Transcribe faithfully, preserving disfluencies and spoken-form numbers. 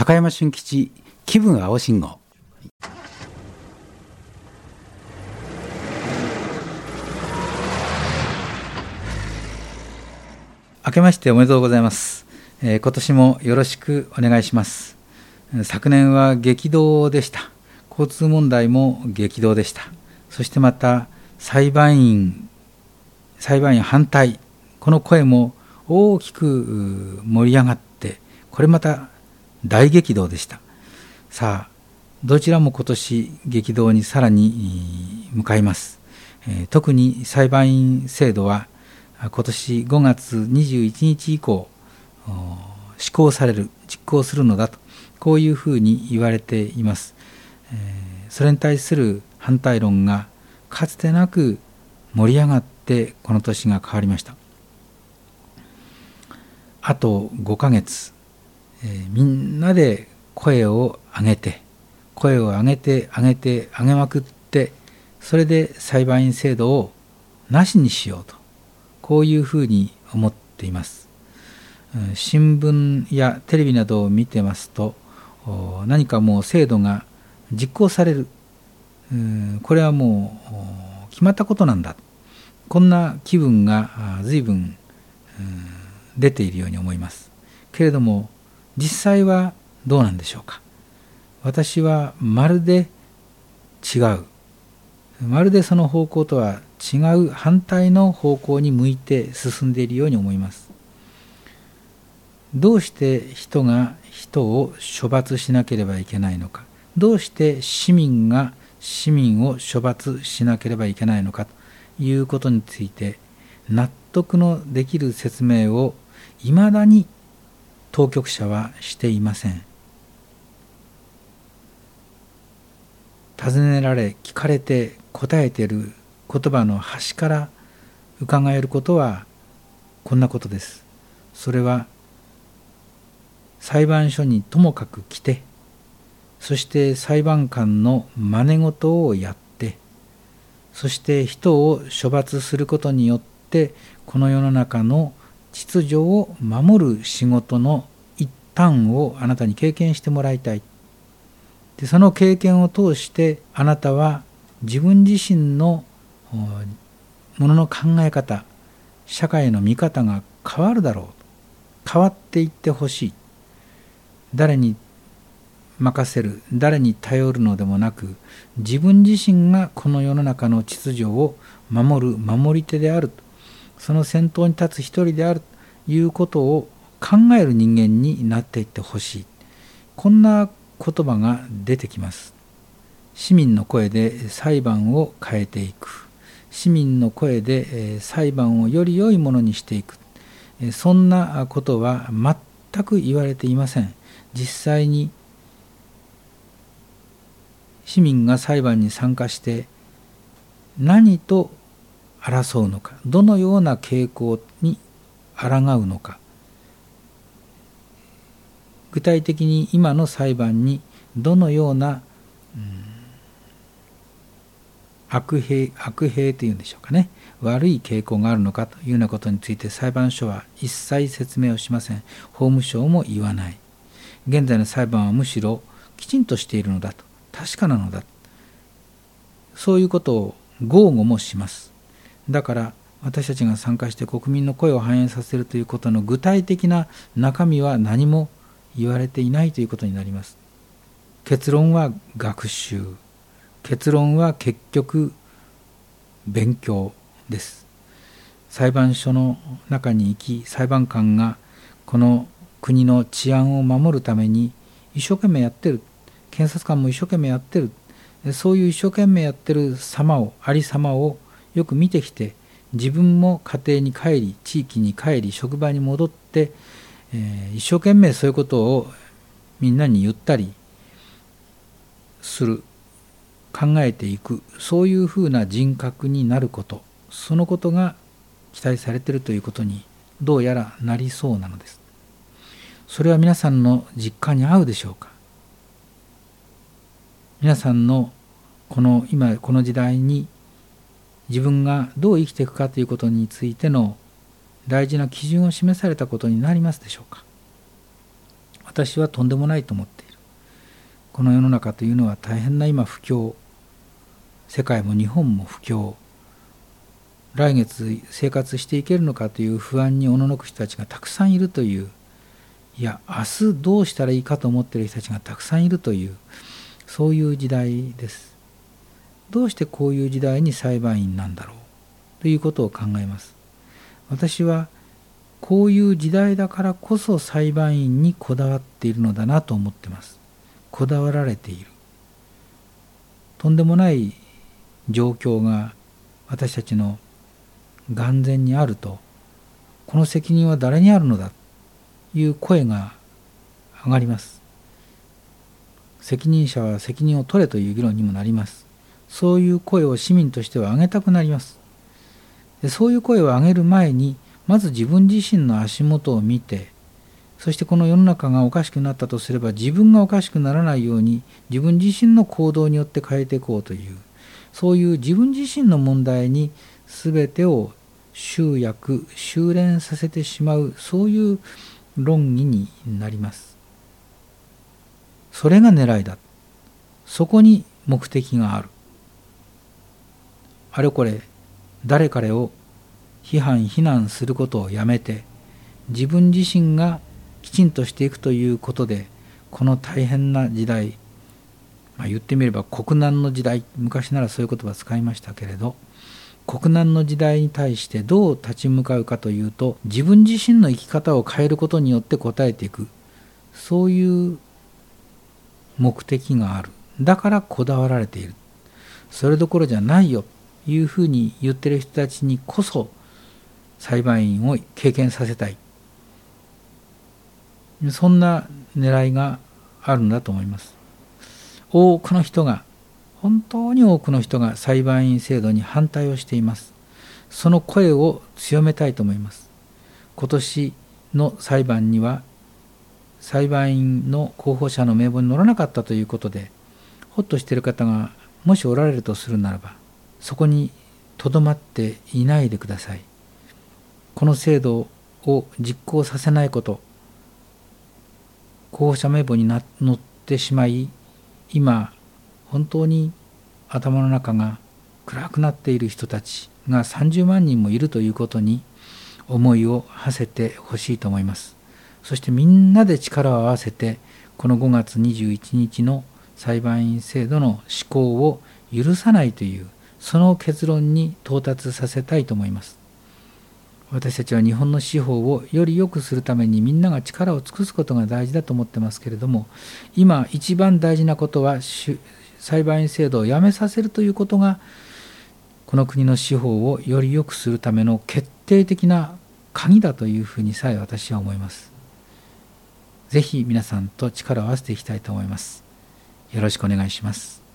高山俊吉気分青信号。明けましておめでとうございます、えー、今年もよろしくお願いします。昨年は激動でした。交通問題も激動でした。そしてまた裁判員裁判員反対、この声も大きく盛り上がって、これまた大激動でした。さあ、どちらも今年激動にさらに向かいます。えー、特に裁判員制度は今年ごがつにじゅういちにち以降施行される、実行するのだと、こういうふうに言われています。えー、それに対する反対論がかつてなく盛り上がってこの年が変わりました。あとごかげつ、えー、みんなで声を上げて声を上げて上げて上げまくって、それで裁判員制度をなしにしようと、こういうふうに思っています。新聞やテレビなどを見てますと、何かもう制度が実行される、これはもう決まったことなんだ、こんな気分が随分出ているように思います。けれども実際はどうなんでしょうか。私はまるで違う、まるでその方向とは違う反対の方向に向いて進んでいるように思います。どうして人が人を処罰しなければいけないのか、どうして市民が市民を処罰しなければいけないのかということについて、納得のできる説明をいまだに当局者はしていません。尋ねられ聞かれて答えている言葉の端から伺えることはこんなことです。それは裁判所にともかく来て、そして裁判官の真似事をやって、そして人を処罰することによってこの世の中の秩序を守る仕事の一端をあなたに経験してもらいたい。で、その経験を通してあなたは自分自身のものの考え方、社会の見方が変わるだろう、変わっていってほしい。誰に任せる、誰に頼るのでもなく、自分自身がこの世の中の秩序を守る守り手である、その先頭に立つ一人であるということを考える人間になっていってほしい。こんな言葉が出てきます。市民の声で裁判を変えていく、市民の声で裁判をより良いものにしていく、そんなことは全く言われていません。実際に市民が裁判に参加して何と争うのか、どのような傾向に抗うのか、具体的に今の裁判にどのような、うん、悪弊悪弊というんでしょうかね、悪い傾向があるのかというようなことについて裁判所は一切説明をしません。法務省も言わない。現在の裁判はむしろきちんとしているのだと、確かなのだ、そういうことを豪語もします。だから私たちが参加して国民の声を反映させるということの具体的な中身は何も言われていないということになります。結論は学習、結論は結局勉強です。裁判所の中に行き、裁判官がこの国の治安を守るために一生懸命やってる、検察官も一生懸命やってる、そういう一生懸命やってる様を、ありさまをよく見てきて、自分も家庭に帰り、地域に帰り、職場に戻って、えー、一生懸命そういうことをみんなに言ったりする、考えていく、そういうふうな人格になること、そのことが期待されているということにどうやらなりそうなのです。それは皆さんの実感に合うでしょうか。皆さんのこの今この時代に自分がどう生きていくかということについての大事な基準を示されたことになりますでしょうか。 私はとんでもないと思っている。この世の中というのは大変な今不況、世界も日本も不況、来月生活していけるのかという不安におののく人たちがたくさんいるという、いや明日どうしたらいいかと思っている人たちがたくさんいるという、そういう時代です。どうしてこういう時代に裁判員なんだろうということを考えます。私はこういう時代だからこそ裁判員にこだわっているのだなと思っています。こだわられている。とんでもない状況が私たちの眼前にあると、この責任は誰にあるのだという声が上がります。責任者は責任を取れという議論にもなります。そういう声を市民としては上げたくなります。でそういう声を上げる前に、まず自分自身の足元を見て、そしてこの世の中がおかしくなったとすれば、自分がおかしくならないように自分自身の行動によって変えていこうという、そういう自分自身の問題に全てを集約修練させてしまう、そういう論議になります。それが狙いだ。そこに目的がある。あれこれ誰彼を批判非難することをやめて、自分自身がきちんとしていくということで、この大変な時代、まあ、言ってみれば国難の時代、昔ならそういう言葉を使いましたけれど、国難の時代に対してどう立ち向かうかというと、自分自身の生き方を変えることによって応えていく、そういう目的がある。だからこだわられている。それどころじゃないよというふうに言っている人たちにこそ裁判員を経験させたい、そんな狙いがあるんだと思います。多くの人が、本当に多くの人が裁判員制度に反対をしています。その声を強めたいと思います。今年の裁判には裁判員の候補者の名簿に載らなかったということで、ほっとしている方がもしおられるとするならば、そこにとどまっていないでください。この制度を実行させないこと、候補者名簿に載ってしまい、今本当に頭の中が暗くなっている人たちがさんじゅうまんにんもいるということに思いを馳せてほしいと思います。そしてみんなで力を合わせて、このごがつにじゅういちにちの裁判員制度の施行を許さないという、その結論に到達させたいと思います。私たちは日本の司法をより良くするためにみんなが力を尽くすことが大事だと思ってますけれども、今一番大事なことは裁判員制度をやめさせるということが、この国の司法をより良くするための決定的な鍵だというふうにさえ私は思います。ぜひ皆さんと力を合わせていきたいと思います。よろしくお願いします。